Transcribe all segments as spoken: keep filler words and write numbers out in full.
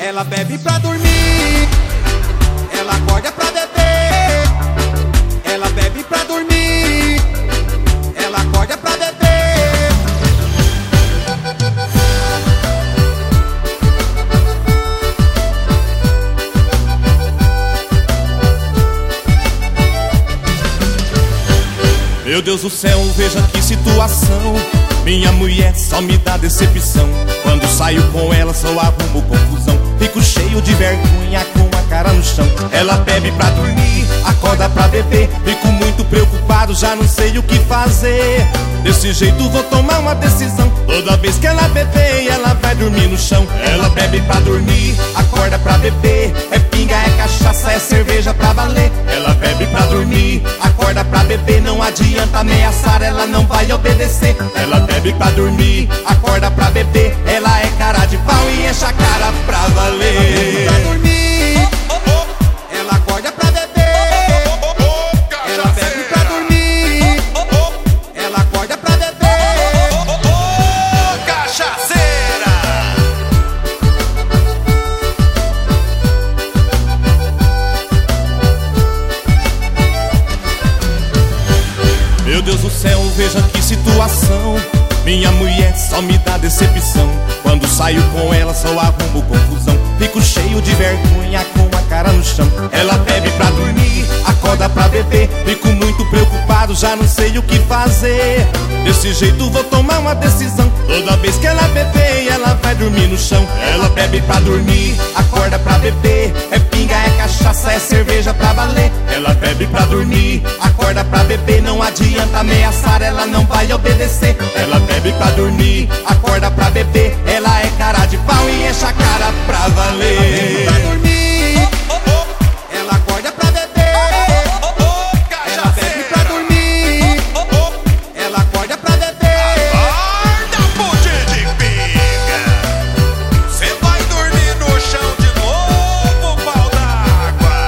Ela bebe pra dormir, ela acorda pra beber. Ela bebe pra dormir, ela acorda pra beber. Meu Deus do céu, veja que situação. Minha mulher só me dá decepção. Quando saio com ela só arrumo confusão. Fico cheio de vergonha com a cara no chão. Ela bebe pra dormir, acorda pra beber. Fico muito preocupado, já não sei o que fazer. Desse jeito vou tomar uma decisão. Toda vez que ela beber, ela vai dormir no chão. Ela bebe pra dormir, acorda pra beber. É pinga, é cachaça, é cerveja pra valer. Ela bebe pra dormir, acorda pra beber. Não adianta ameaçar, ela não vai obedecer. Ela bebe pra dormir, acorda pra beber. Ela é cara de pau e enche a cara pra valer. Ela bebe pra dormir, ela acorda pra beber. Ela bebe pra dormir, ela acorda pra beber. Cachaceira! Meu Deus do céu, veja que situação. Minha mulher só me dá decepção. Quando saio com ela só arrumo confusão. Fico cheio de vergonha com a cara no chão. Ela bebe pra dormir, acorda pra beber. Fico muito preocupado, já não sei o que fazer. Desse jeito vou tomar uma decisão. Toda vez que ela beber, ela vai dormir no chão. Ela bebe pra dormir, acorda pra beber. É pinga, é cachaça, é cerveja pra valer. Ela bebe pra dormir, acorda pra beber. Não adianta ameaçar, ela não vai obedecer. Ela bebe pra dormir, acorda pra beber. Ela é cara de pau e enche a cara pra valer. Ela bebe pra dormir, ela acorda pra beber. Ela bebe pra dormir, ela acorda pra beber. Acorda, pudim de pinga. Cê vai dormir no chão de novo, pau d'água.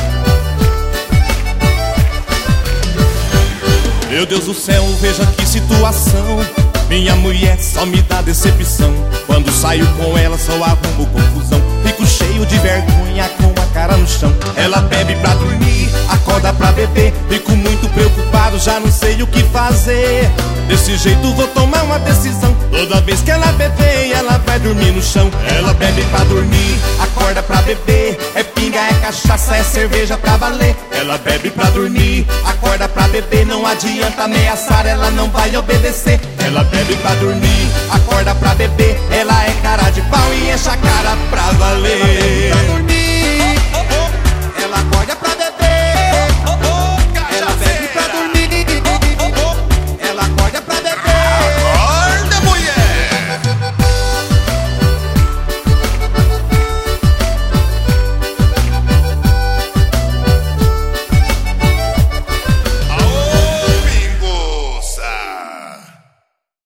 Meu Deus do céu, veja que situação. Minha mulher só me dá decepção. Quando saio com ela só arrumo confusão. Fico cheio de vergonha com a cara no chão. Ela bebe pra dormir, acorda pra beber. Fico muito preocupado, já não sei o que fazer. Desse jeito vou tomar uma decisão. Toda vez que ela beber, ela vai dormir no chão. Ela bebe pra dormir, acorda pra beber. É pinga, é cachaça, é cerveja pra valer. Ela bebe pra dormir, acorda pra beber. Não adianta ameaçar, ela não vai obedecer. Ela bebe pra dormir, acorda pra beber. Ela é cara de pau e enche a cara pra valer.